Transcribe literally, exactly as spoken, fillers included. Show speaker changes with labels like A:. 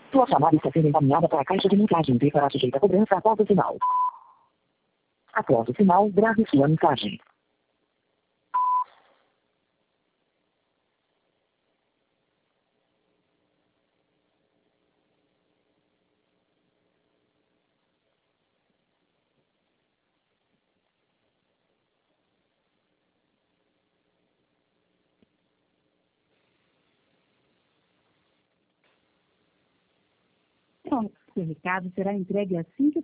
A: Sua chamada está sendo encaminhada para a caixa de mensagem e será sujeita a cobrança após o sinal. Após o sinal, grave sua mensagem.
B: Pronto, seu recado será entregue assim que